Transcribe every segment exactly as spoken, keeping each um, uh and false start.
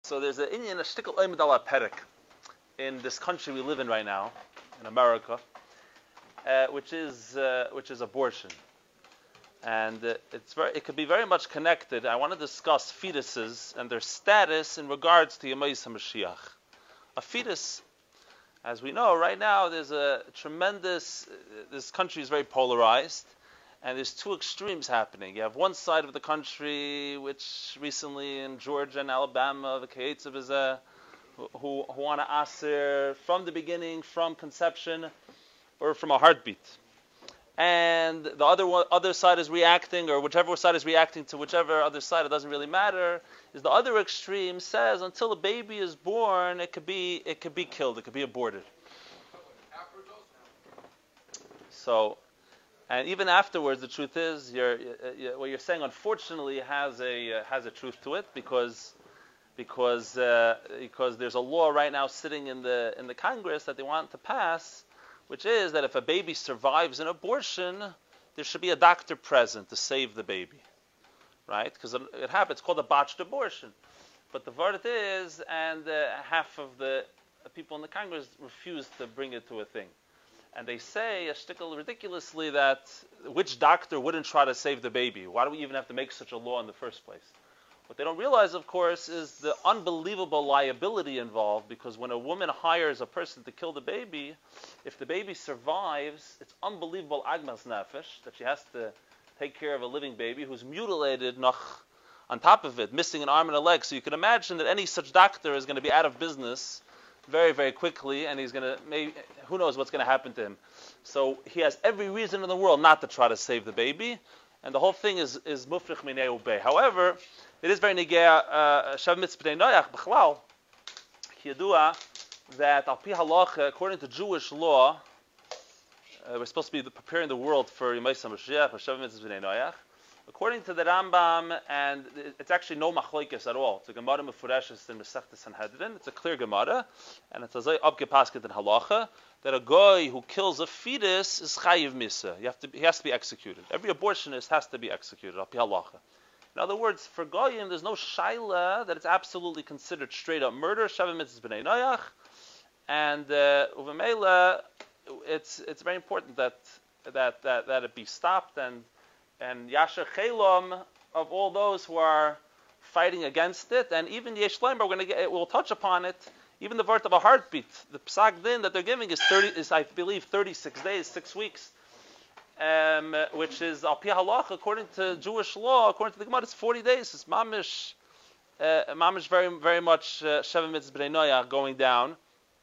So there's an Indian, a shtickle oimid ala perek in this country we live in right now, in America, uh, which is uh, which is abortion, and uh, it's very, it could be very much connected. I want to discuss fetuses and their status in regards to Yemais HaMashiach. A fetus, as we know, right now there's a tremendous. This country is very polarized. And there's two extremes happening. You have one side of the country, which recently in Georgia and Alabama, the Kaetzav is a, who, who want to aser from the beginning, from conception, or from a heartbeat. And the other one, other side is reacting, or whichever side is reacting to whichever other side, it doesn't really matter. Is the other extreme says until a baby is born, it could be it could be killed, it could be aborted. So. And even afterwards, the truth is, you're, you're, what you're saying, unfortunately, has a uh, has a truth to it, because because uh, because there's a law right now sitting in the in the Congress that they want to pass, which is that if a baby survives an abortion, there should be a doctor present to save the baby, right? Because it, it happens. It's called a botched abortion. But the word is, and uh, half of the people in the Congress refuse to bring it to a thing. And they say, a shtickle ridiculously, that which doctor wouldn't try to save the baby? Why do we even have to make such a law in the first place? What they don't realize, of course, is the unbelievable liability involved, because when a woman hires a person to kill the baby, if the baby survives, it's unbelievable agmas nefesh, that she has to take care of a living baby who's mutilated noch on top of it, missing an arm and a leg. So you can imagine that any such doctor is going to be out of business very, very quickly, and he's going to, maybe, who knows what's going to happen to him. So he has every reason in the world not to try to save the baby, and the whole thing is is mufrich minei ubei. However, it is very negea shav mitzvah b'nei noyach b'chlal yadua that al pi halacha, according to Jewish law, uh, we're supposed to be preparing the world for Yemais HaMashiach or shav mitzvah b'nei noyach. According to the Rambam, and it's actually no machlokes at all. It's a Gemara Mefureshes in Masechta Sanhedrin. It's a clear Gemara, and it's a zay abgepasket in halacha that a guy who kills a fetus is chayiv misa. You have to, he has to be executed. Every abortionist has to be executed. Al pi halacha. In other words, for goyim, there's no shaila that it's absolutely considered straight up murder. Shavim mitzvah b'nei noyach, and uvemela, it's it's very important that that that that it be stopped and. And Yasher Chelom of all those who are fighting against it, and even Yesh Leimer, we're going to get, we'll touch upon it. Even the vort of a heartbeat, the psak din that they're giving is thirty, is I believe thirty-six days, six weeks, um, which is al pi halach according to Jewish law, according to the Gemara, it's forty days. It's mamish, uh, mamish very very much sheva mitzvah b'nei noyach going down,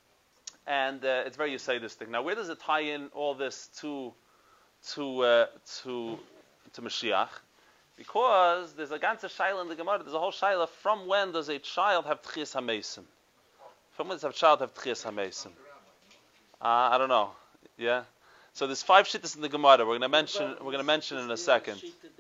and uh, it's very Yisraelistic. Now, where does it tie in all this to to uh, to to Mashiach? Because there's a ganze shaila in the Gemara, there's a whole shaila, from when does a child have tchias hamesim? From when does a child have tchias hamesim? Uh, I don't know. Yeah? So there's five shittas in the Gemara, we're going to mention we're going to mention in a second.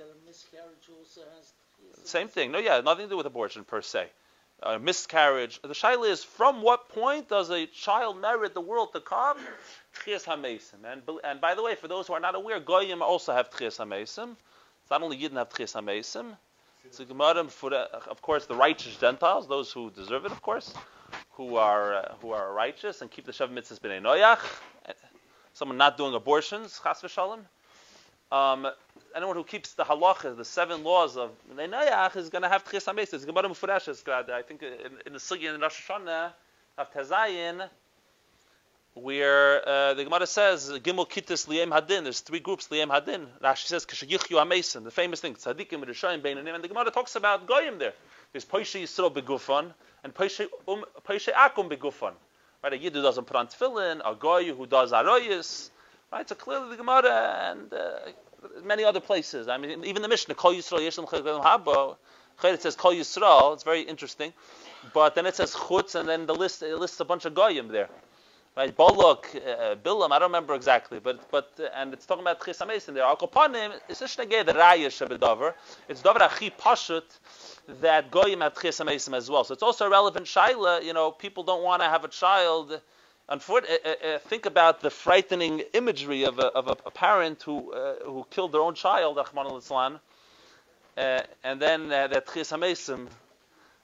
Same thing. No, yeah, nothing to do with abortion per se. Uh, miscarriage. The shaila is, from what point does a child merit the world to come? Tchias hamesim. And, and by the way, for those who are not aware, goyim also have tchias hamesim. It's not only Yidden have tchias hamesim. It's a Gemara for, uh, of course, the righteous Gentiles, those who deserve it, of course, who are uh, who are righteous and keep the shav mitzvahs b'nei noyach. Someone not doing abortions, chas v'shalom. Um, anyone who keeps the halachas, the seven laws of b'nei noyach, is going to have tchias hamesim. It's Gemara Mefureshes. I think in, in the Sugya in Rosh Hashanah of Tezayin, where uh, the Gemara says Gimel Kittis Liyem Hadin. There's three groups Liyem Hadin. Rashi says Kashayichyu Amesim, the famous thing Tzadikim Rishayim Beinanim, and the Gemara talks about Goyim there. There's Poishe Yisrael Begufan and Poishe um, Poishe Akum Begufan. Right, a Yid who doesn't put on tefillin, a Goy who does aroyis. Right, so clearly the Gemara and uh, many other places. I mean, even the Mishnah Kol Yisrael Yeshem Chayim Habo. It says Kol Yisrael. It's very interesting, but then it says Chutz, and then the list it lists a bunch of Goyim there. Right, Balak, uh, Bilam, I don't remember exactly, but but uh, and it's talking about Tchias hamesim there. Al Kopanim, it's just negay the Raya Shebedavar. It's Davar Achi Pashut that Goyim have Tchias hamesim as well. So it's also a relevant shaila. You know, people don't want to have a child. Unfortunately, uh, uh, think about the frightening imagery of a of a, a parent who uh, who killed their own child, Achman al-Islam, uh, and then uh, that Tchias hamesim.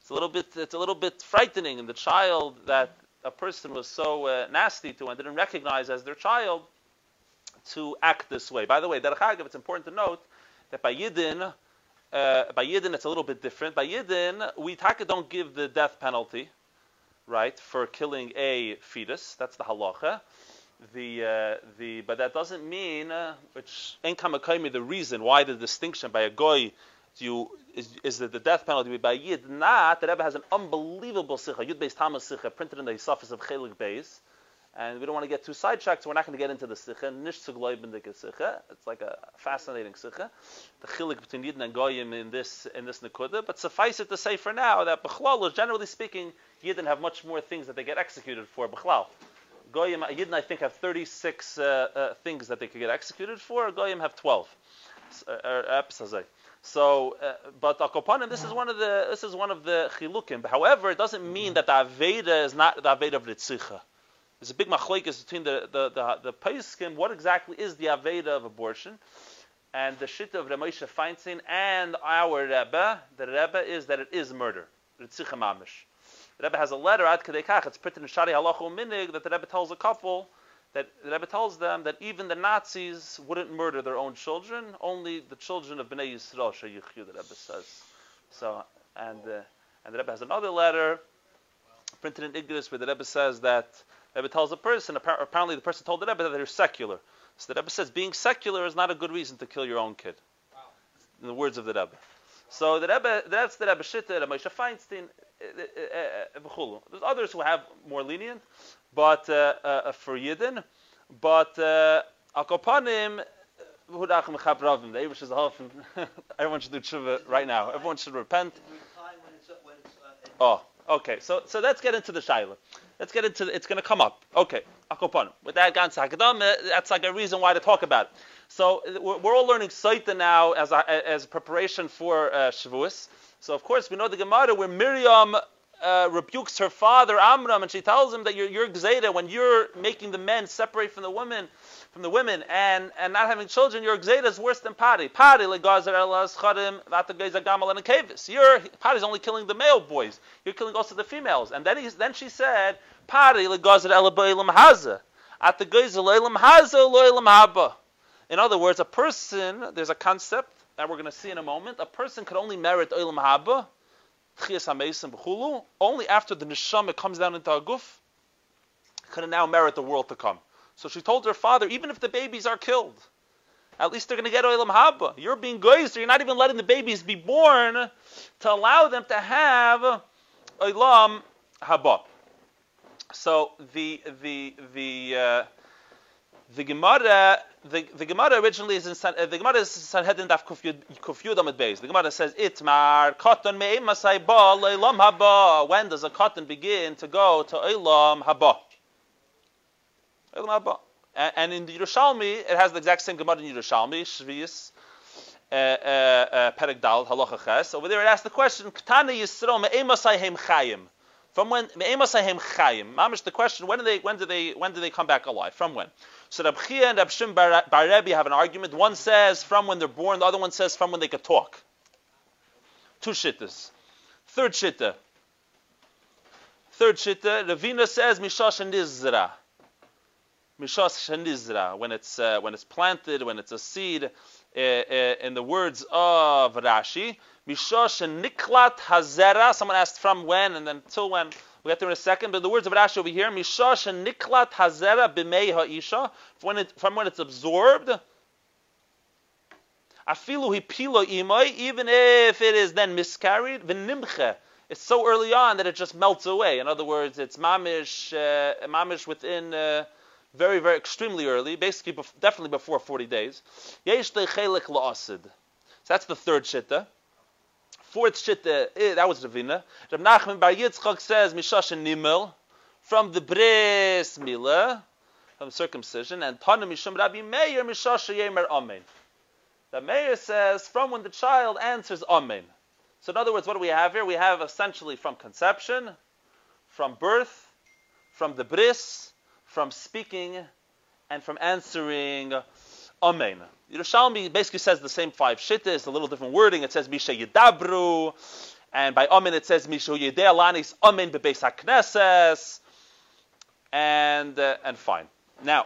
It's a little bit, it's a little bit frightening. And the child that a person was so uh, nasty to and didn't recognize as their child to act this way. By the way, Derech Agav, it's important to note that by Yidden, uh, by Yidden it's a little bit different. By Yidden, we taka don't give the death penalty, right, for killing a fetus. That's the halacha. The uh, the but that doesn't mean uh, which ain't kamakaymi the reason why the distinction by a goy you is, is that the death penalty by Yid not. The Rebbe has an unbelievable sikha, Yud Beis Tamas sikha, printed in the Hisafis of Chelik Beis, and we don't want to get too sidetracked, so we're not going to get into the sikha. Nish Tzugloy B'Dik sikha. It's like a fascinating sikha, the chilik between Yidden and Goyim in this in this nekuda. But suffice it to say for now that B'chlal, generally speaking, Yidden have much more things that they get executed for. B'chlal. Goyim, Yidden, I think, have thirty-six uh, uh, things that they could get executed for. Goyim have twelve. Uh, so, uh, but Akopanim, this is one of the this is one of the chilukim. However, it doesn't mean that the aveda is not the aveda of ritzicha. There's a big machlokes between the the the, the Paiskim. What exactly is the aveda of abortion? And the shita of Ramosha Feinstein and our Rebbe, the Rebbe is that it is murder, ritzicha mamish. The Rebbe has a letter ad kedei kach. It's printed in Shari Halacha Minig that the Rebbe tells a couple that the Rebbe tells them that even the Nazis wouldn't murder their own children, only the children of Bnei Yisrael sheyichyu. The Rebbe says. So and uh, and the Rebbe has another letter printed in Igdis where the Rebbe says that the Rebbe tells a person apparently the person told the Rebbe that they're secular. So the Rebbe says being secular is not a good reason to kill your own kid. Wow. In the words of the Rebbe. So the Rebbe, that's the Rebbe Shitta, Moshe Feinstein. There's others who have more lenient, but uh, uh, for Yidden, but Akopanim, the Eibush is helping. Everyone should do tshuva right now. Everyone should repent. Oh, okay. So, so let's get into the shaila. Let's get into. It's going to come up. Okay, Akopanim. With that ganze hakadam, that's like a reason why to talk about it. So we're, we're all learning Saita now as a, as preparation for uh, Shavuos. So of course we know the Gemara where Miriam uh, rebukes her father Amram, and she tells him that you're you're gzeida when you're making the men separate from the women, from the women, and, and not having children. Your gzeida is worse than pari. Pari legazer elas chadim vatageiza gamal and kavis. Your pari is only killing the male boys. You're killing also the females. And then he, then she said pari legazer elabaylam haza at the geiza leilam haza loilam haba. In other words, a person, there's a concept that we're going to see in a moment. A person could only merit Olam Haba, Chias HaMeisim B'chulu, only after the Neshama comes down into a guf, could now merit the world to come. So she told her father, even if the babies are killed, at least they're going to get Olam Haba. You're being goyzer, you're not even letting the babies be born to allow them to have Olam Haba. So the the the uh, the Gemara. The, the Gemara originally is in San, uh, the Gemara is Sanhedrin Daf Kufyud Amid Beis. The Gemara says Itmar Katan Me'im Masai Ba Leilam Haba. When does a cotton begin to go to Eilam Haba? Eilam Haba. And, and in the Yerushalmi, it has the exact same Gemara in Yerushalmi, Shvius, uh, uh, Perek Dal Halacha Ches. Over there, it asks the question: Ktana Yisrael Me'im Masai Heim Chayim. From when Me'im Masai Heim Chayim? Mamish, the question: When do they? When do they? When do they come back alive? From when? So Rab Chia and Rab Shim Bar Rebbe have an argument. One says from when they're born, the other one says from when they could talk. Two shittas. Third shitta. Third shitta. Ravina says Mishash and Nizra. Mishash and Nizra. When it's uh, when it's planted, when it's a seed. Uh, uh, in the words of Rashi, Mishash and Niklat Hazera. Someone asked from when and then till when. We'll get there in a second, but the words of Rashi over here, Mishash and Niklat Hazera b'mei ha'isha, from when, it, from when it's absorbed, Afilu hipilo imay, even if it is then miscarried, v'nimche, it's so early on that it just melts away. In other words, it's mamish, uh, mamish within uh, very, very extremely early, basically bef- definitely before forty days. Yesh lechelik la'asid. So that's the third shitta. Fourth shitta, eh, that was Ravina. Rav Nachman Bar Yitzchak says Mishash and Nimel from the bris milah, from circumcision, and Tana Mishum Rabbi Meir Mishash Yemer Amen. The Meir says from when the child answers Amen. So in other words, what do we have here? We have essentially from conception, from birth, from the bris, from speaking, and from answering Amen. Yerushalmi basically says the same five shittas, a little different wording. It says Misha Yidabru, And by Amin it says Mishu Yedei Lanis Amin Bebeis HaKnesses, and uh, and fine. Now,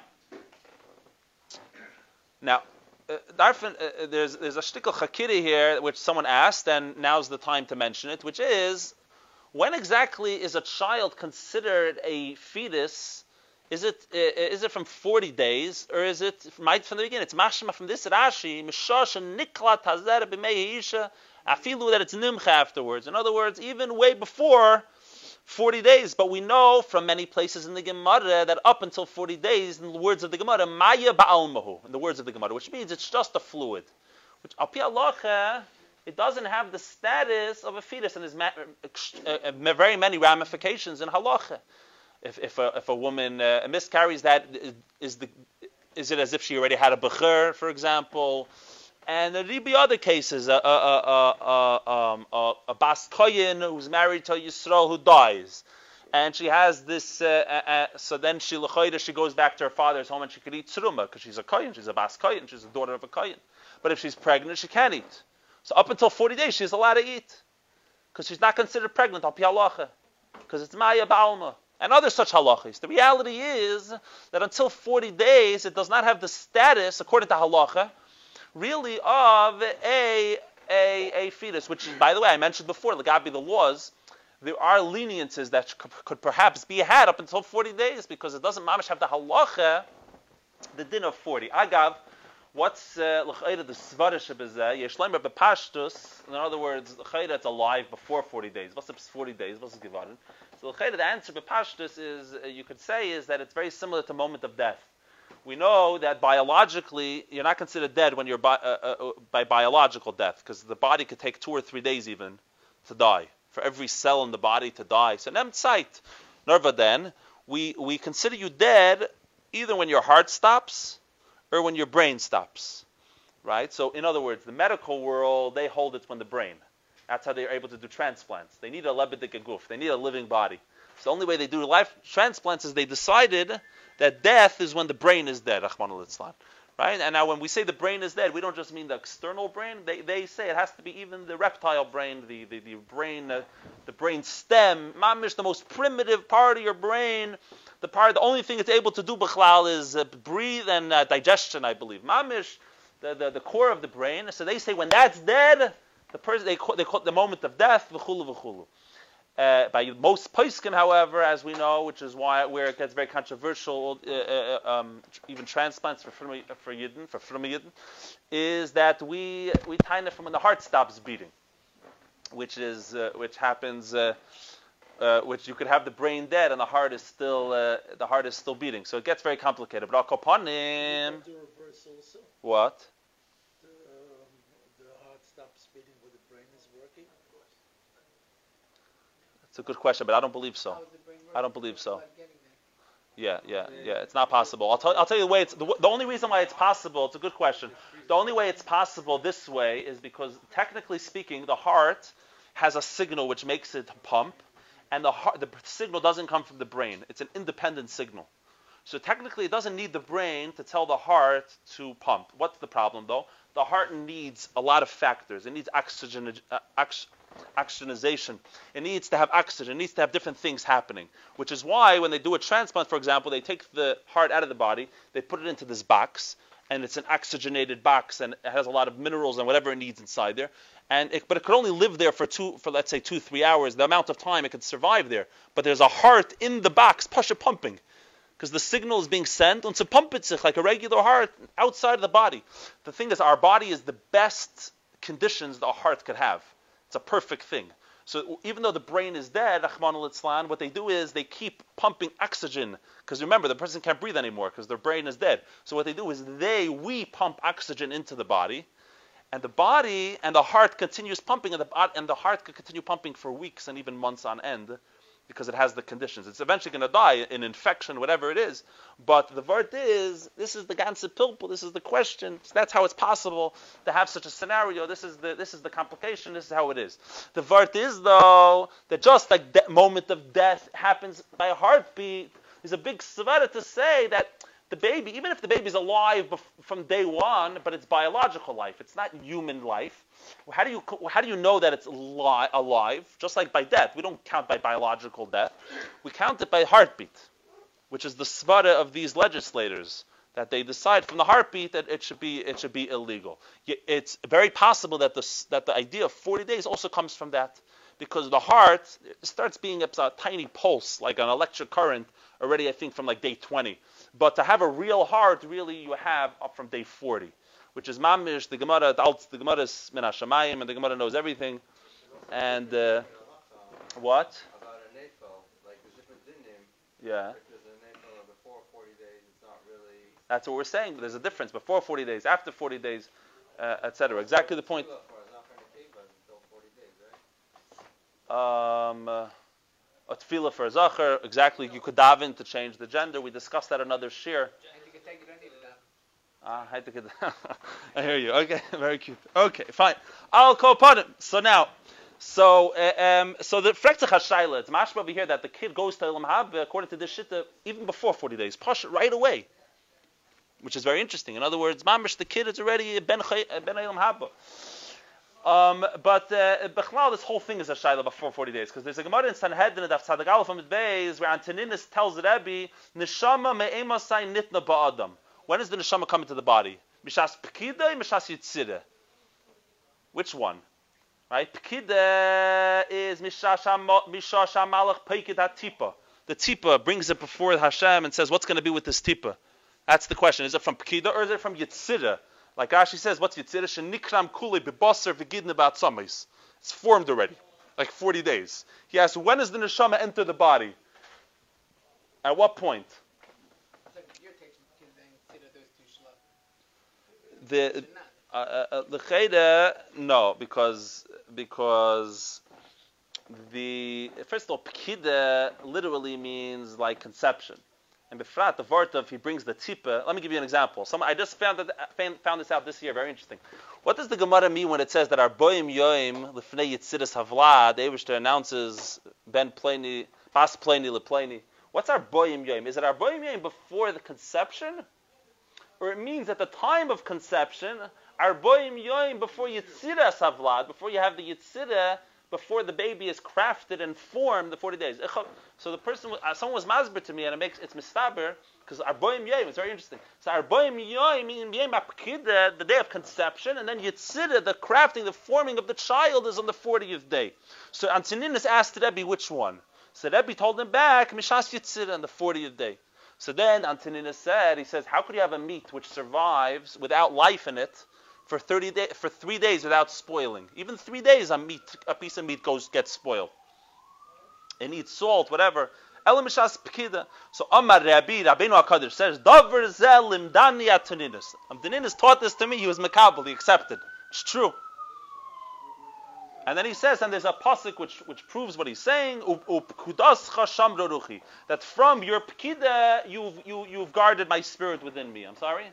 now, uh, Darfin, uh, there's there's a shtickle chakiri here which someone asked, and now's the time to mention it, which is, when exactly is a child considered a fetus? Is it uh, is it from forty days, or is it from, from the beginning? It's mashma from this Rashi, mishosh niklat hazer b'mei isha, afilu that it's nimcha afterwards. In other words, even way before forty days. But we know from many places in the Gemara that up until forty days, in the words of the Gemara, maya ba'almahu, in the words of the Gemara, which means it's just a fluid. Which al pi halacha, it doesn't have the status of a fetus, and there's ma- uh, very many ramifications in halacha. If if a, if a woman uh, miscarries, that is the is it as if she already had a bechur, for example? And there be other cases, a, a, a, a, um, a, a bas koyin who's married to a Yisrael who dies, and she has this. Uh, uh, uh, so then she l'chayda, she goes back to her father's home and she could eat tzruma because she's a koyin, she's a bas koyin, she's the daughter of a koyin. But if she's pregnant, she can't eat. So up until forty days, she's allowed to eat because she's not considered pregnant al pi halacha, because it's maya ba'alma. And other such halachas. The reality is that until forty days, it does not have the status, according to halacha, really of a, a, a fetus, which, by the way, I mentioned before, Lagabi the laws, there are leniences that could, could perhaps be had up until forty days, because it doesn't mamish have the halacha, the din of forty. Agav, what's l'chayda uh, the svarish b'zeh? Yeshleimer b'pashtus. In other words, l'chayda it's alive before forty days. What's the forty days? What's the givarin? So l'chayda the answer b'pashtus is, uh, you could say, is that it's very similar to moment of death. We know that biologically you're not considered dead when you're bi- uh, uh, by biological death, because the body could take two or three days even to die. For every cell in the body to die. So nemtzait, nerva then, we we consider you dead either when your heart stops or when your brain stops, right? So in other words, the medical world, they hold it when the brain. That's how they're able to do transplants. They need a lebedik guf. They need a living body. So the only way they do life transplants is they decided that death is when the brain is dead, Rahman al-Islam. Right? And now when we say the brain is dead, we don't just mean the external brain. They they say it has to be even the reptile brain, the, the, the brain, uh, the brain stem, mamish, the most primitive part of your brain. The part, the only thing it's able to do, b'chlal, is uh, breathe and uh, digestion, I believe. Mamish, the, the, the core of the brain. So they say when that's dead, the person they call, they call it the moment of death, v'chulu v'chulu. Uh, by most poskim, however, as we know, which is why where it gets very controversial, uh, uh, um, even transplants for for Yidden, for Frum Yidden, is that we we time it from when the heart stops beating, which is uh, which happens, uh, uh, which you could have the brain dead and the heart is still uh, the heart is still beating. So it gets very complicated. But I'll upon him. What? The, um, the heart stops beating when the brain is working. It's a good question, but I don't believe so. I don't believe so. Yeah, yeah, yeah. It's not possible. I'll tell. I'll tell you the way. It's the, the only reason why it's possible. It's a good question. The only way it's possible this way is because, technically speaking, the heart has a signal which makes it pump, and the heart, the signal doesn't come from the brain. It's an independent signal. So technically, it doesn't need the brain to tell the heart to pump. What's the problem, though? The heart needs a lot of factors. It needs oxygen. Uh, ox- oxygenization. It needs to have oxygen. It needs to have different things happening. Which is why when they do a transplant, for example, they take the heart out of the body, they put it into this box, and it's an oxygenated box, and it has a lot of minerals and whatever it needs inside there. And it, but it could only live there for two, for let's say two, three hours. The amount of time it could survive there. But there's a heart in the box, pasha pumping, because the signal is being sent, and to pump it like a regular heart outside of the body. The thing is, our body is the best conditions the heart could have. It's a perfect thing. So even though the brain is dead, Rahman al-Islam, what they do is they keep pumping oxygen. Because remember, the person can't breathe anymore because their brain is dead. So what they do is they, we pump oxygen into the body. And the body and the heart continues pumping. And the, and the heart can continue pumping for weeks and even months on end. Because it has the conditions. It's eventually going to die, an infection, whatever it is. But the word is, this is the ganze pilpul, this is the question. So that's how it's possible to have such a scenario. This is the this is the complication. This is how it is. The word is, though, that just like that moment of death happens by a heartbeat, there's a big svara to say that the baby, even if the baby's alive bef- from day one, but it's biological life, it's not human life. How do you how do you know that it's li- alive? Just like by death, we don't count by biological death. We count it by heartbeat, which is the svara of these legislators, that they decide from the heartbeat that it should be it should be illegal. It's very possible that the that the idea of forty days also comes from that, because the heart starts being a, a tiny pulse, like an electric current, already I think from like day twenty. But to have a real heart, really you have up from day forty, which is mamish. The Gemara, the Gemara is min hashamayim, and the Gemara knows everything. And uh, what? About a nafel, like there's different dinim. Yeah. Because a nafel before forty days, it's not really. That's what we're saying. There's a difference before forty days, after forty days, uh, et cetera. Exactly the point. Um, uh, a tefillah for a zacher, exactly. You could daven to change the gender. We discussed that another shir. Ah, I think it. I hear you. Okay, very cute. Okay, fine. I'll call upon him. So now, so uh, um, so the frektzach hashayla. It's mashma over here that the kid goes to Elam Haba according to this shitta even before forty days. Push it right away, which is very interesting. In other words, mamish, the kid is already ben ben Elam Haba. Um, but uh, Bechlal, this whole thing is a shayla before forty days, because there's a Gemara in Sanhedrin that Tzadik Aleph Amud Beis where Antoninus tells Rebbe, Neshama me'emasai nitna ba'adam. When is the neshama coming to the body? Mishas pekida, mishas yitzira. Which one? Right? Pekida is mishas hamalach peikid hatipa. The tipa brings it before Hashem and says, what's going to be with this tipa? That's the question. Is it from pekida or is it from yitzira? Like Rashi says, what's Yitzirah? Shenikram kule b'basar v'gidne ba'atzamis. It's formed already, like forty days. He asks, when does the neshama enter the body? At what point? The uh, uh, the chayda, no, because because the first of all, pekida literally means like conception. And befrat, the Vartav, he brings the tipa. Let me give you an example. Some, I just found, that, found, found this out this year, very interesting. What does the Gemara mean when it says that our boim yoim lefnei yitziras havla, the Eibishter announces ben pleni, bas pleni lepleni. What's our boim yoim? Is it our boim yoim before the conception? Or it means at the time of conception, our boim yoim before yitziras havla, before you have the yitzira, before the baby is crafted and formed, the forty days. So the person, uh, someone was masber to me, and it makes it's mistaber because arboim yoyim. It's very interesting. So arboim yoyim meaning yoyim apkida, the day of conception, and then yitzira, the crafting, the forming of the child, is on the fortieth day. So Antoninus asked Rebbe which one. So Rebbe told him back mishas yitzira on the fortieth day. So then Antoninus said, he says, how could you have a meat which survives without life in it for thirty day, for three days without spoiling? Even three days, a meat, a piece of meat goes gets spoiled. It needs salt, whatever. Elam mishas pekida. So Amar Rabbi Rabbeinu Hakadosh says, Davar zel limdani Antoninus. Antoninus taught this to me. He was makabel. He accepted. It's true. And then he says, and there's a pasuk which which proves what he's saying. Upkudascha shamro ruchi. That from your pekida, you've you you've guarded my spirit within me. I'm sorry.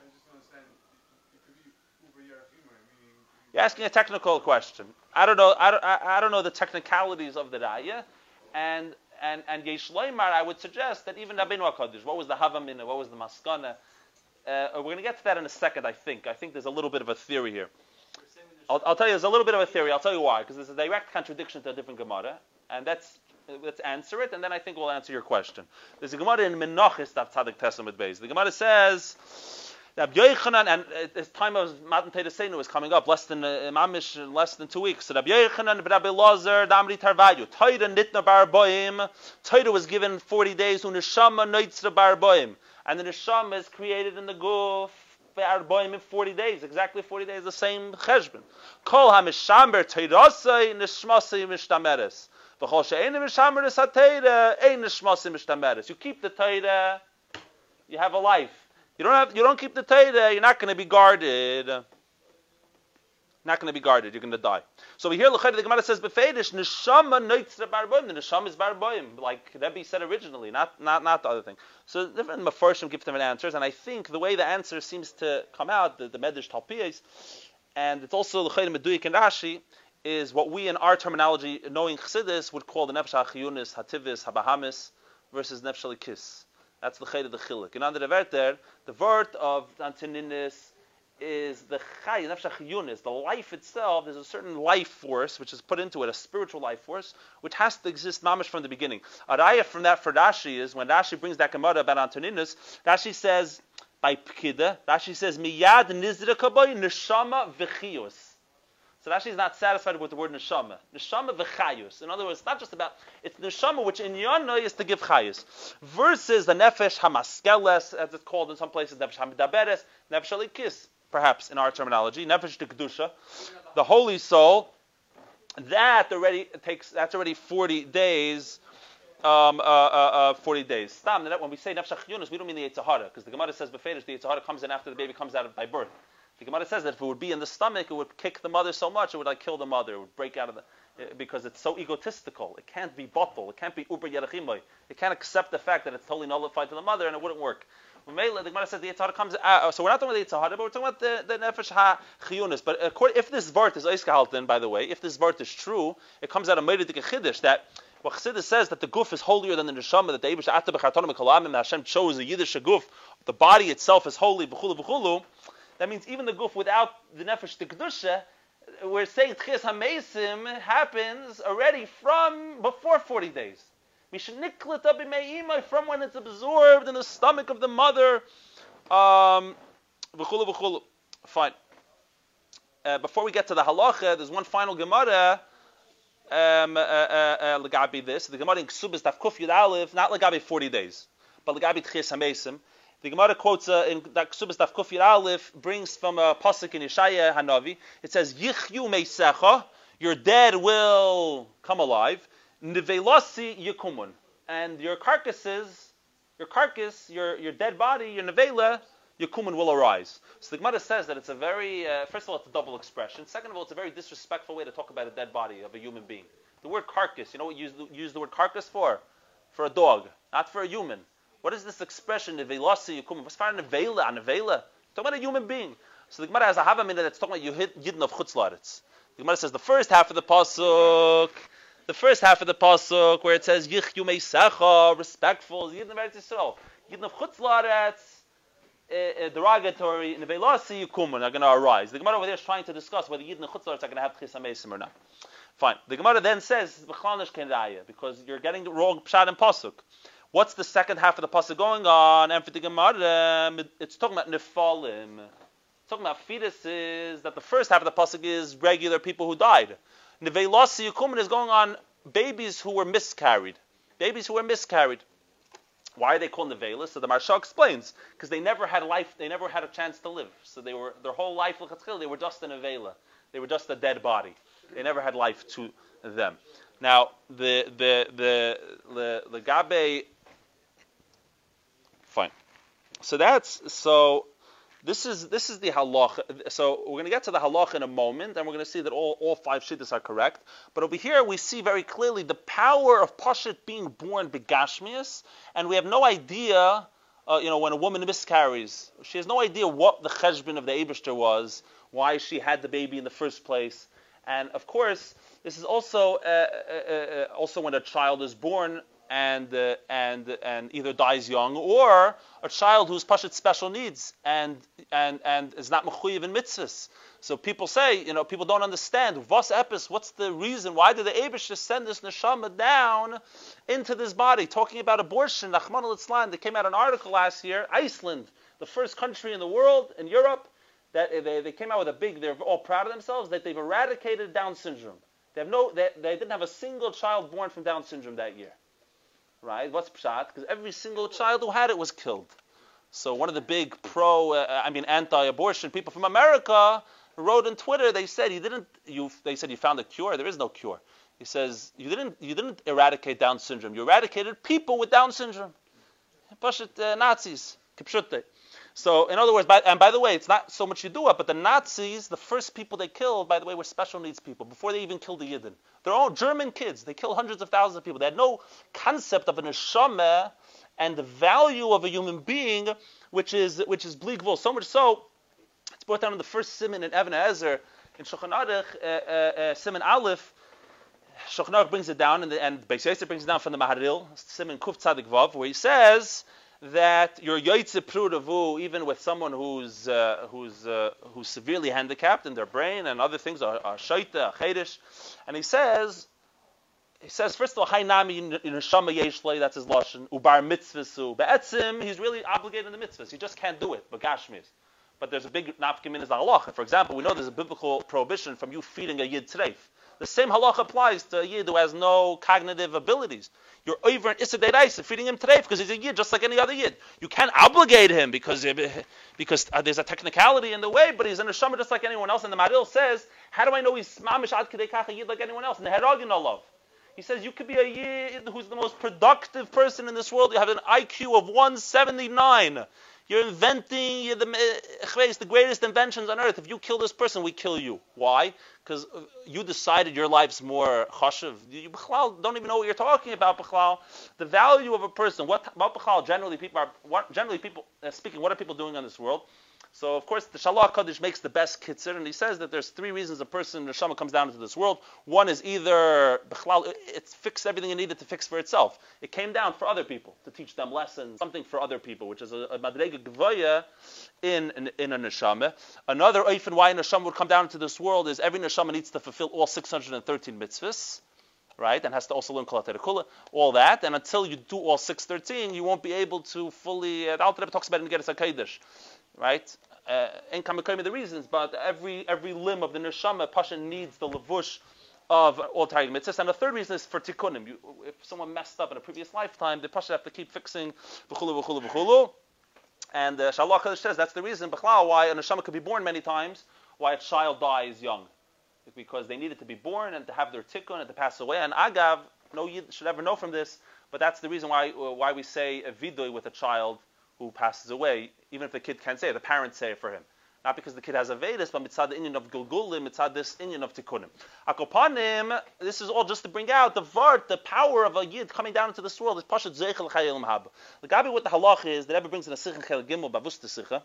You're asking a technical question. I don't know. I don't, I, I don't know the technicalities of the raya, and and and Yesh Loimar, I would suggest that even Rabbeinu Hakadosh, what was the Havamina, what was the Maskana? Uh, we're going to get to that in a second. I think. I think there's a little bit of a theory here. I'll, I'll tell you, there's a little bit of a theory. I'll tell you why, because there's a direct contradiction to a different Gemara, and that's let's answer it, and then I think we'll answer your question. There's a Gemara in Menachos Daf Tzadik Tesam Beis. The Gemara says. Rabbi Yochanan, and this time of Matan Torah Seinu is coming up, less than uh, mamish, less than two weeks. So Rabbi Yochanan, Rabbi Lazar, Damri Tarvayu, Torah nitna bar boim. Torah was given forty days. Uneshama noitzra bar boim, and the neshama is created in the guf bar boim in forty days. Exactly forty days, the same cheshbon. Kol hamishamber Torasei neshmasei mishtameres. V'chol she'ein mishamber esatera ein neshmasei mishtameres. You keep the Torah, you have a life. You don't have, you don't keep the Torah, you're not going to be guarded. Not going to be guarded, you're going to die. So we hear the Gemara says befedish neshama noitzra bar boim. The neshama is bar boim, like Rebbe said originally, not not not the other thing. So different mafarshim give different answers, and I think the way the answer seems to come out, the, the Medrash Talpiyos, and it's also the Chayim Meduyik and Rashi, is what we in our terminology, knowing Chassidus, would call the nefesh hachiyunis, hativis, habahamis, versus nefesh halikis. That's the chet of the chiluk. And under the word there, the word of Antoninis is the chay, nefesh hachiyunis, the life itself. There's a certain life force which is put into it, a spiritual life force, which has to exist mamish from the beginning. A raya from that for Rashi is when Rashi brings that Gemara about Antoninus, Rashi says by Pkida, Rashi says miyad nizrika boy neshama v'chiyus. So Rashi is not satisfied with the word neshama. Neshama v'chayus. In other words, it's not just about, it's neshama which in Yana is to give chayus. Versus the nefesh hamaskeles, as it's called in some places, nefesh hamidaberes, nefesh alikis, perhaps in our terminology, nefesh de kedusha, the holy soul. That already takes, that's already forty days, um, uh, uh, uh, forty days. Stam, when we say nefesh hachiyunis, we don't mean the Yetzer Hara, because the Gemara says beferish, the Yetzer Hara comes in after the baby comes out of, by birth. The Gemara says that if it would be in the stomach, it would kick the mother so much, it would like kill the mother, it would break out of the, because it's so egotistical. It can't be bottle, it can't be uber yerachimoy. It can't accept the fact that it's totally nullified to the mother, and it wouldn't work. The Gemara says the Yetzer Hara comes out, so we're not talking about the Yetzer Hara, but we're talking about the, the nefesh ha-chiyunis. But according, if this vart is oisgehalten, by the way, if this vart is true, it comes out of Meirid Chiddush that what Chassidus says that the guf is holier than the neshama, that the Eibush Atta B'chartonim Kalamim, Hashem chose a Yiddish guf, the body itself is holy, b'chulu b'chulu. That means even the guf without the nefesh the kedusha, we're saying tchias hamesim happens already from before forty days. Mishaniklat b'meimai, from when it's absorbed in the stomach of the mother. Um, v'chulu v'chulu. Fine. Uh, before we get to the halacha, there's one final gemara. Um, uh, uh, uh, legabi this, the gemara in Ksubas Daf Kuf Yud Aleph, not legabi forty days, but legabi tchias hamesim. The Gemara quotes uh, in that Ksubas Daf Kuf Yud Aleph, brings from a pasuk in Yeshaya Hanavi. It says, "Yichyu meisecha," your dead will come alive. Nevelasi yikumun, and your carcasses, your carcass, your your dead body, your nevela, yikumun will arise. So the Gemara says that it's a very, uh, first of all, it's a double expression. Second of all, it's a very disrespectful way to talk about a dead body of a human being. The word carcass, you know what you use, use the word carcass for? For a dog, not for a human. What is this expression, nevelasi yikumun? What's for nevela, a nevela? Talking about a human being. So the Gemara has a havamina that's talking about Yidden of Chutz La'aretz. The Gemara says the first half of the pasuk, the first half of the pasuk where it says Yichyu meisecha, respectful, Yidden of Eretz Yisrael, Yidden of Chutz La'aretz, uh, uh, derogatory, nevelasi yikumun are going to arise. The Gemara over there is trying to discuss whether Yidden of Chutz La'aretz are going to have tchias hamesim or not. Fine. The Gemara then says b'chlanish ken raya, because you're getting the wrong pshat and pasuk. What's the second half of the pasuk going on? And for the Gemara, it's talking about nefalim. It's talking about fetuses. That the first half of the pasuk is regular people who died. Nevelasi yikumen is going on babies who were miscarried. Babies who were miscarried. Why are they called nevelas? So the Maharsha explains, because they never had life. They never had a chance to live. So they were their whole life they were just a nevela. They were just a dead body. They never had life to them. Now the the the the the gabe. Fine. So that's so. This is this is the halacha. So we're going to get to the halacha in a moment, and we're going to see that all, all five shittas are correct. But over here we see very clearly the power of Pashut being born begashmius, and we have no idea. Uh, you know, when a woman miscarries, she has no idea what the cheshbon of the Eibishter was, why she had the baby in the first place, and of course, this is also uh, uh, uh, also when a child is born. And uh, and and either dies young, or a child who's pashut special needs and and and is not mechuyev in mitzvahs. So people say, you know, people don't understand vos epis. What's the reason? Why did the Eibush just send this neshama down into this body? Talking about abortion, Nachman al-Islam. They came out an article last year. Iceland, the first country in the world in Europe, that they, they came out with a big. They're all proud of themselves that they've eradicated Down syndrome. They have no. They, they didn't have a single child born from Down syndrome that year. Right? What's pshat? Because every single child who had it was killed. So one of the big pro, uh, I mean anti-abortion people from America wrote on Twitter. They said you didn't. You they said you found a cure. There is no cure. He says you didn't. You didn't eradicate Down syndrome. You eradicated people with Down syndrome. Pashut uh, Nazis. Kipshute. So in other words, by, and by the way, it's not so much Yidua, but the Nazis, the first people they killed, by the way, were special needs people before they even killed the Yidden. They're all German kids. They killed hundreds of thousands of people. They had no concept of a neshama and the value of a human being, which is which is bligvul. So much so, it's brought down in the first siman in Even HaEzer in Shulchan Aruch, uh, uh, uh, siman Aleph. Shulchan Aruch brings it down, and, the, and Beis Yosef brings it down from the Maharil, siman Kuf Tzadik Vav, where he says that your yoytze prudavu, even with someone who's uh, who's uh, who's severely handicapped in their brain and other things, are shaita, chedish, and he says, he says first of all, hay nami neshama yeshlei, that's his lashon, ubar mitzvasu, be'etzim, he's really obligated in the mitzvahs, he just can't do it, but gashmis. But there's a big nafka min is the halacha. For example, we know there's a biblical prohibition from you feeding a yid treif. The same halacha applies to a yid who has no cognitive abilities. You're over an issa deiraisa feeding him treif because he's a yid just like any other yid. You can't obligate him because because uh, there's a technicality in the way, but he's a neshama just like anyone else. And the Maril says, how do I know he's mamish ad kedei kach a yid like anyone else? And the Heragin Allah. He says you could be a yid who's the most productive person in this world. You have an I Q of one seventy-nine. You're inventing you're the, the greatest inventions on earth. If you kill this person, we kill you. Why? Because you decided your life's more chashiv. You don't even know what you're talking about, B'chlal. The value of a person. What about B'chlal? Generally, people are what, generally people uh, speaking. What are people doing on this world? So, of course, the Shalach Kaddish makes the best kitzur, and he says that there's three reasons a person, neshama, comes down into this world. One is either, it's fixed everything it needed to fix for itself. It came down for other people, to teach them lessons, something for other people, which is a, a madrega gvoya in, in, in a neshama. Another oifen why a neshama would come down into this world is every neshama needs to fulfill all six hundred thirteen mitzvahs, right, and has to also learn Kol HaTerekula, all that, and until you do all six hundred thirteen, you won't be able to fully, uh, the Alter Rebbe talks about it in Geras HaKodesh, right? In Kamakoyim the reasons, but every every limb of the neshama, Pasha needs the levush of all Targum mitzvahs. And the third reason is for tikkunim. You, if someone messed up in a previous lifetime, the Pasha have to keep fixing v'chulu v'chulu v'chulu. And uh, Shalach Kaddish says that's the reason, b'chlal, why a neshama could be born many times, why a child dies young. It's because they needed to be born and to have their tikkun and to pass away. And Agav, no Yid should ever know from this, but that's the reason why uh, why we say a vidui with a child who passes away, even if the kid can't say it, the parents say it for him. Not because the kid has a Vedas, but mitzad the Indian of Gilgulim, mitzad this Indian of Tikkunim. Akopanim, this is all just to bring out the vart, the power of a Yid coming down into this world. It's Pashat Zeichel Chayelim Haba. The Gabi what the halach is, the Rebbe brings in a Sichen Chel Gimel, Bavus Sicha,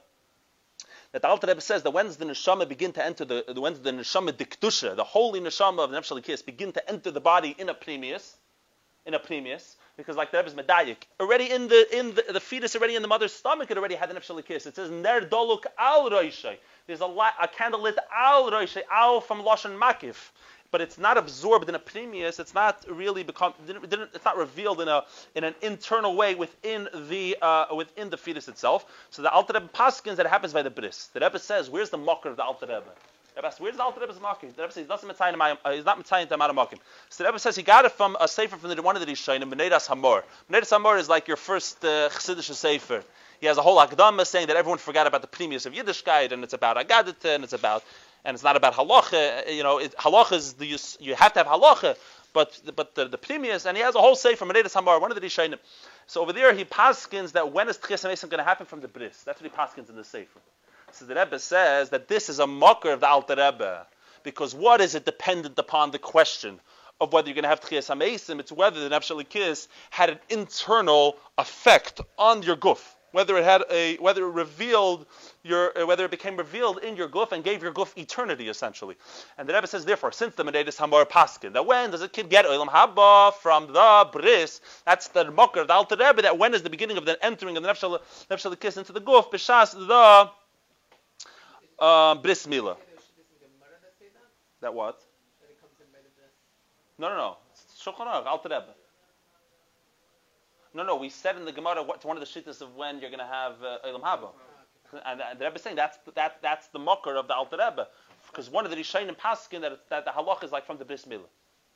that the Alter Rebbe says that when does the neshama begin to enter the, when does the neshama diktusha, the holy neshama of the Nefesh Halikis, begin to enter the body in a pneumius, in a pneumius, because like the Rebbe's medayik, already in the in the, the fetus, already in the mother's stomach, it already had the Nefesh Halikis. It says ner doluk al roishay. There's a, la, a candle lit al roishay, al from lashon makif, but it's not absorbed in a pneumius. It's not really become. Didn't, didn't, it's not revealed in a in an internal way within the uh, within the fetus itself. So the Alter Rebbe paskins that it happens by the bris. The Rebbe says, where's the mocker of the Alter Rebbe? Rebbe asks, where's the Alter Rebbe's makim? The Rebbe says, he's not mitzayin to amar makim. So the Rebbe says he got it from a sefer from the, one of the Rishonim, B'neidas Hamor. B'neidas Hamor is like your first uh, Chassidish sefer. He has a whole Akdama saying that everyone forgot about the pneumius of Yiddishkeit, and it's about Agadita, and it's about, and it's not about halacha. You know, it, halacha is the you, you have to have halacha, but but the, the pneumius, and he has a whole sefer from B'neidas Hamor, one of the Rishonim. So over there he paskins that when is Tchias HaMesim going to happen from the bris? That's what he paskins in the sefer. So the Rebbe says that this is a mocker of the Alter Rebbe, because what is it dependent upon the question of whether you're going to have Tchias HaMesim? It's whether the Nefesh Halikis had an internal effect on your guf, whether it had a, whether it revealed your, whether it became revealed in your guf and gave your guf eternity essentially. And the Rebbe says, therefore, since the Menedis Hamor Paskin, that when does a kid get Olam Haba from the bris? That's the mocker of the Alter Rebbe. That when is the beginning of the entering of the Nefesh Halikis into the guf? B'shas the Um, bris mila. That what? No, no, no. Shulchan Aruch, Alter Rebbe. No, no. We said in the Gemara what one of the shittas of when you're going to have Olam uh, Haba, and uh, the Rebbe is saying that's that that's the mocker of the Alter Rebbe, because one of the Rishonim paskin that that the halach is like from the bris mila.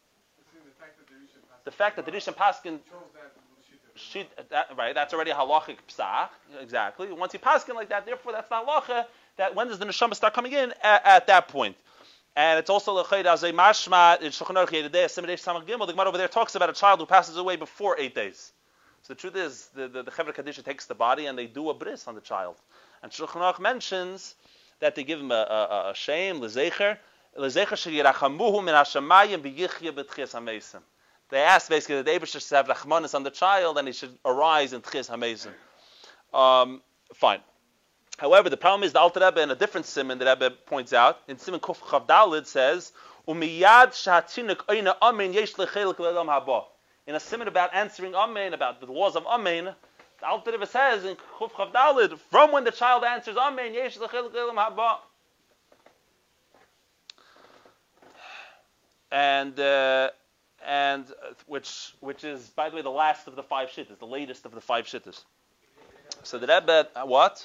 The fact that the Rishon paskin. She, that, right, that's already a halachic psach, exactly. Once he paskin like that, therefore that's the halacha, that when does the neshama start coming in? At, at that point. And it's also l'chayda as a mashma, in Shulchan Aruch Yedidei, Simedesh Samach Gimel, the Gemara over there talks about a child who passes away before eight days. So the truth is, the, the, the Chevra Kadisha takes the body and they do a bris on the child. And Shulchan Aruch mentions that they give him a, a, a shame, l'zecher, l'zecher sheyirachamuhu min hashamayim b'yichya b'tchias hamesim. They asked basically that the Eibusher should have rachmanis on the child and he should arise in Tchias HaMesim. Um, fine. However, the problem is the Alter Rebbe in a different siman that Rebbe points out, in Siman Kuf Chav Daled says, Umiyad shahatzinik oina amen yesh lechelik le'elam haba. In a siman about answering amen, about the laws of amen, The Alter Rebbe says in Chuf Chav Daled, from when the child answers Amen, Yesh L'Chiluk Ilam Haba. And uh, and uh, which which is, by the way, the last of the five shittas, the latest of the five shittas. So the Rebbe, uh, what?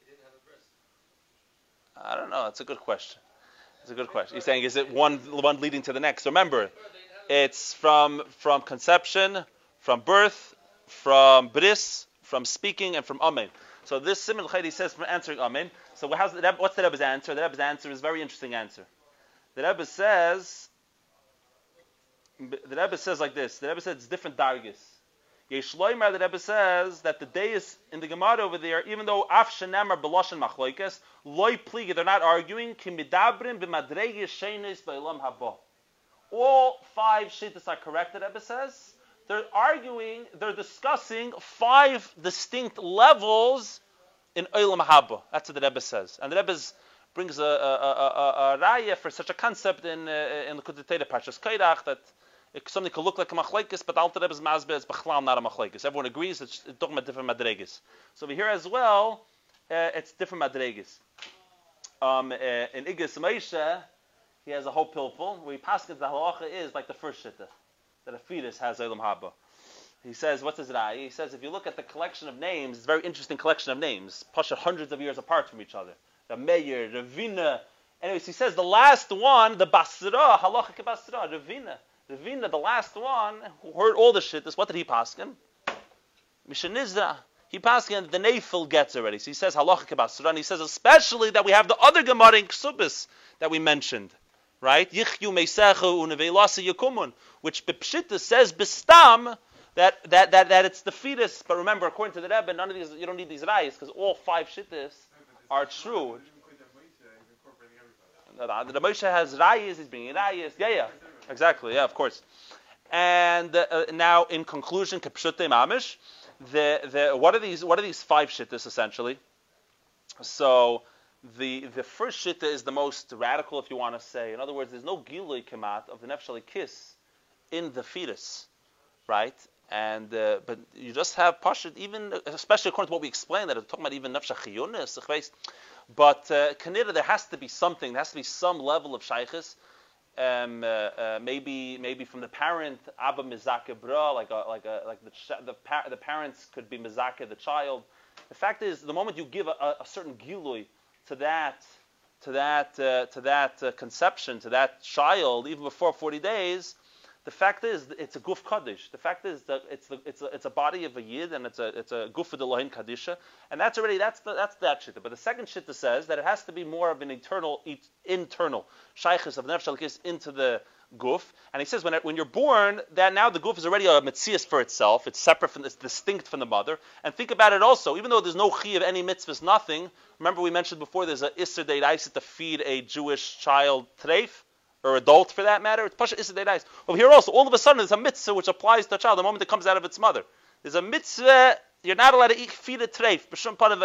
I don't know. It's a good question. It's a good question. He's saying, is it one one leading to the next? Remember, it's from from conception, from birth, from bris, from speaking, and from amen. So this Siman Chaydi says from answering amen. So how's the Rebbe, what's the Rebbe's answer? The Rebbe's answer is a very interesting answer. The Rebbe says, the Rebbe says like this. The Rebbe says it's different dargis. Yeshloimar, the Rebbe says that the day is in the Gemara over there, even though af shenemar beloshen machloikes, loy pliga, they're not arguing, ki midabrim b'madregi shenis b'elam haba. All five shittas are correct, the Rebbe says. They're arguing, they're discussing five distinct levels in Olam Haba. That's what the Rebbe says. And the Rebbe brings a, a, a, a, a raya for such a concept in uh, in the Kudateda Parshas Kairach that it, something could look like a machlekes, but the Alter Rebbe's mazbeh is b'chlal not a machlekes. Everyone agrees it's, it's talking about different madreges. So over here as well, uh, it's different madreges. Um, uh, in Igis Moshe, he has a whole pilpul where he passes the halacha is like the first shittah, that a fetus has Olam Haba. He says, what's his raya? He says, if you look at the collection of names, it's a very interesting collection of names, pasha hundreds of years apart from each other. The Meir, Ravina. Anyways, he says the last one, the Basra, halacha ke Basra, Ravina. Ravina, the last one, who heard all the shittas, what did he paskin? Mishanizra. He paskin the Neifil gets already. So he says halacha ke Basra, and he says especially that we have the other Gemara in Ksubis that we mentioned. Right? Yichyu meisechu uneveilasa yakumun, which Bepshita says bistam that, that that that it's the fetus. But remember, according to the Rebbe, none of these you don't need these rayas because all five shittas are true. The, the Moshe has rayas, he's bringing rayas. Yeah, yeah, exactly. Yeah, of course. And uh, now, in conclusion, Kepshute Mamish, the the what are these what are these five shittas essentially? So. The the first shitta is the most radical, if you want to say. In other words, there's no gilui kamat of the nefesh kiss in the fetus, right? And uh, but you just have pashut, even especially according to what we explained, that it's talking about even nefesh chiyunis. But uh, kanira, there has to be something. There has to be some level of shaykhis. Um, uh, uh, maybe maybe from the parent, abba mizake bra, like a, like a, like the the, pa- the parents could be mizake the child. The fact is, the moment you give a, a, a certain gilui to that, to that, uh, to that uh, conception, to that child, even before forty days, the fact is it's a guf kaddish. The fact is that it's the, it's a, it's a body of a yid and it's a it's a guf d'Elohim kaddisha, and that's already that's the, that's that shitta. But the second shitta says that it has to be more of an internal internal shaykhus of nefesh alkis into the guf, and he says when it, when you're born, that now the guf is already a metzias for itself. It's separate from, it's distinct from the mother. And think about it also, even though there's no chi of any mitzvahs, nothing. Remember we mentioned before, there's a isser deiraisa to feed a Jewish child treif, or adult for that matter. It's pasha isser deiraisa. Over here also, all of a sudden there's a mitzvah which applies to a child the moment it comes out of its mother. There's a mitzvah. You're not allowed to eat, feed a treif. B'shum panav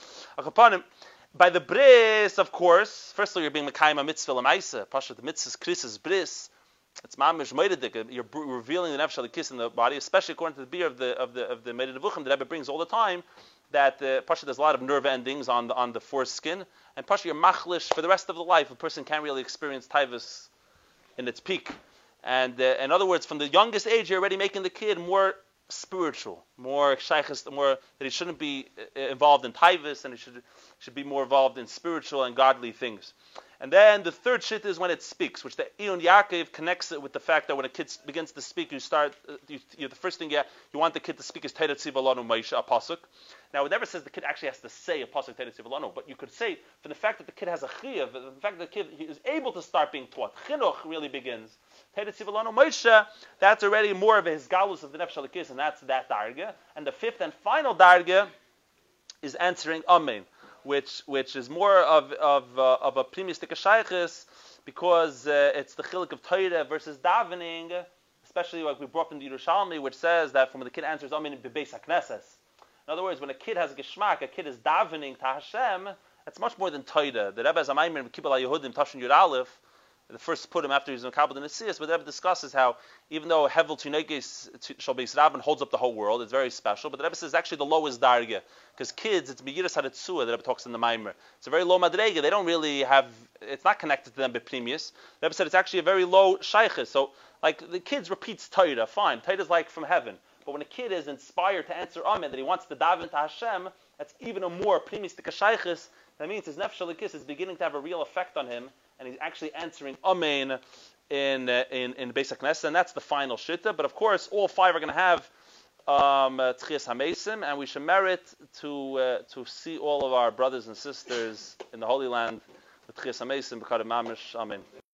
v'eif. By the bris, of course, first of all, you're being mekayim a mitzvah l'maisa. Pasha, the mitzvah's kris is bris. It's mamish meidedik. You're revealing the nefesh alikis in the body, especially according to the beer of the of the of the meidedevuchim that Rebbe brings all the time. That uh, pasha, there's a lot of nerve endings on the on the foreskin, and pasha, you're machlish for the rest of the life. A person can't really experience taivus in its peak. And uh, in other words, from the youngest age, you're already making the kid more spiritual, more shaykhis, more that he shouldn't be uh, involved in taivus, and he should should be more involved in spiritual and godly things. And then the third shit is when it speaks, which the Eon Yaakov connects it with the fact that when a kid begins to speak, you start, uh, you, you, the first thing you, you want the kid to speak is Teira Tzivalonu Moshe, a pasuk. Now it never says the kid actually has to say a pasuk Teira Tzivalonu, but you could say from the fact that the kid has a chiyuv, the fact that the kid is able to start being taught, chinuch really begins. Teira Tzivalonu Moshe, that's already more of a his galus of the nefesh alikis, and that's that darga. And the fifth and final darga is answering amen. Which which is more of of uh, of a primistic shaykhis, because uh, it's the chiluk of Torah versus davening, especially like we brought up in the Yerushalmi, which says that from when the kid answers amen in bebeis hakneses. In other words, when a kid has a geschmack, a kid is davening to Hashem. That's much more than Torah. The Rebbe has a maimer in Kibbutz Yehudim Tashin Yud Aleph, the first put him after he's in Kabbalah and Nesias, but the Rebbe discusses how even though Hevel Tunekes shall be Rabban holds up the whole world, it's very special, but the Rebbe says it's actually the lowest darga, because kids, it's Begiras Haritzua, the Rebbe talks in the Maimer. It's a very low madrega, they don't really have, it's not connected to them b'pnimius. The Rebbe said it's actually a very low shaykhis, so like the kids repeats Torah, fine, Torah is like from heaven, but when a kid is inspired to answer Amen, that he wants to daven to Hashem, that's even a more pnimistic shaykhis. That means his nefesh halikis is beginning to have a real effect on him, and he's actually answering Amen in uh, in in basic Knesset, and that's the final shitta. But of course, all five are going to have um, uh, Tchias HaMeisim, and we should merit to uh, to see all of our brothers and sisters in the Holy Land with Tchias HaMeisim, B'Kadem Mamish. Amen.